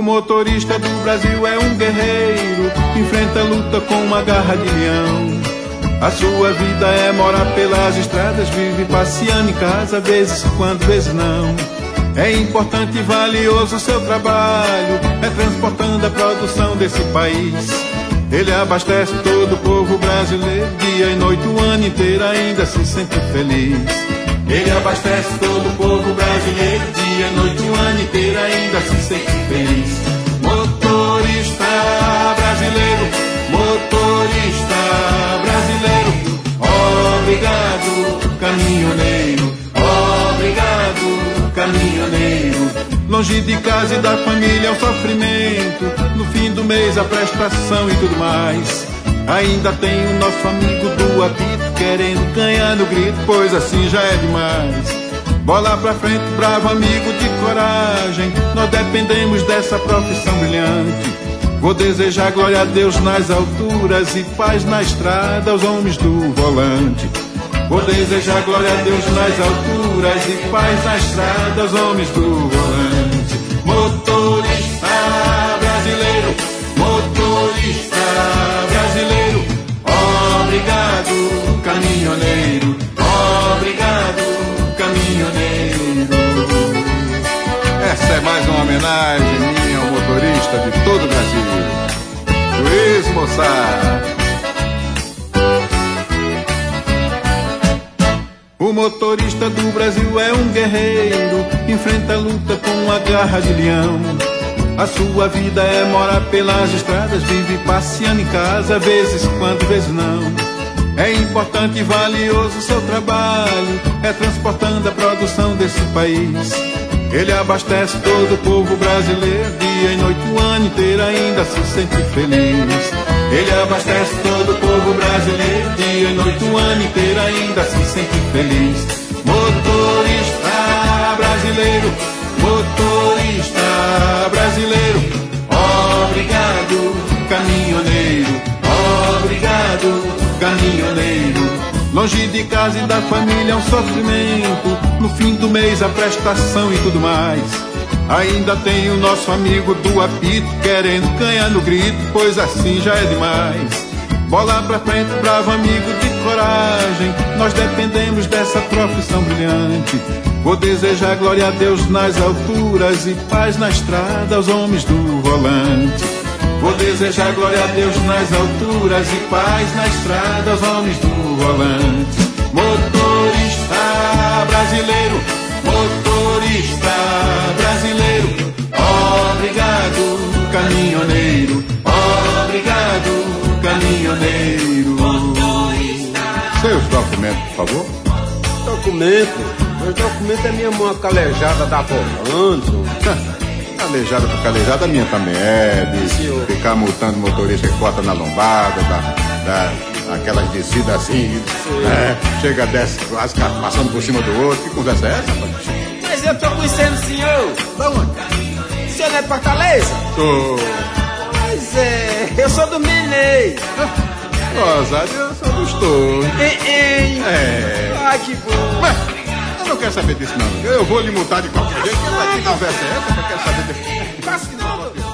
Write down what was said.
motorista do Brasil é um guerreiro, enfrenta a luta com uma garra de leão. A sua vida é morar pelas estradas, vive passeando em casa, vezes quando, vezes não. É importante e valioso o seu trabalho, é transportando a produção desse país. Ele abastece todo o povo brasileiro, dia e noite, o ano inteiro, ainda se sente feliz. Ele abastece todo o povo brasileiro, dia e noite, o ano inteiro, ainda se sente feliz. Motorista brasileiro, motorista brasileiro, obrigado, caminhoneiro, obrigado, caminhoneiro. Longe de casa e da família é um sofrimento, no fim do mês a prestação e tudo mais. Ainda tem o nosso amigo do apito, querendo ganhar no grito, pois assim já é demais. Bola pra frente, bravo amigo de coragem, nós dependemos dessa profissão brilhante. Vou desejar glória a Deus nas alturas e paz na estrada aos homens do volante. Vou desejar glória a Deus nas alturas e paz na estrada aos homens do volante. Motorista brasileiro, motorista brasileiro, obrigado, caminhoneiro, obrigado, caminhoneiro. Essa é mais uma homenagem minha ao motorista de todo o Brasil. Juiz, moçada. O motorista do Brasil é um guerreiro, enfrenta a luta com uma garra de leão. A sua vida é morar pelas estradas, vive passeando em casa, vezes quando, vezes não. É importante e valioso o seu trabalho, é transportando a produção desse país. Ele abastece todo o povo brasileiro, dia e noite, o ano inteiro, ainda se sente feliz. Ele abastece todo o povo brasileiro, dia e noite, o ano inteiro, ainda se sente feliz. Motorista brasileiro, motorista brasileiro, obrigado, caminhoneiro, obrigado, caminhoneiro. Longe de casa e da família é um sofrimento, no fim do mês a prestação e tudo mais. Ainda tem o nosso amigo do apito, querendo ganhar no grito, pois assim já é demais. Bola pra frente, bravo amigo de coragem, nós dependemos dessa profissão brilhante. Vou desejar glória a Deus nas alturas e paz na estrada aos homens do volante. Vou desejar glória a Deus nas alturas e paz na estrada aos homens do volante. Motorista brasileiro, motorista brasileiro, obrigado, caminhoneiro, obrigado, caminhoneiro. Seus documentos, por favor. Documento? Meu documento é minha mão calejada da volante. Calejada por calejada, a minha também é, de ficar multando o motorista que corta na lombada, aquelas descidas assim, chega, desce, passando por cima do outro. Que conversa é essa, rapaz? Mas eu tô conhecendo o senhor. Da onde? O senhor não é de Fortaleza? Sou. Pois é, eu sou do Minei. Rosário, eu sou dos todos. É. Ai, que bom. Mas, eu não quero saber disso, não. Eu vou lhe multar de qualquer jeito. Que conversa é essa? Eu quero saber disso.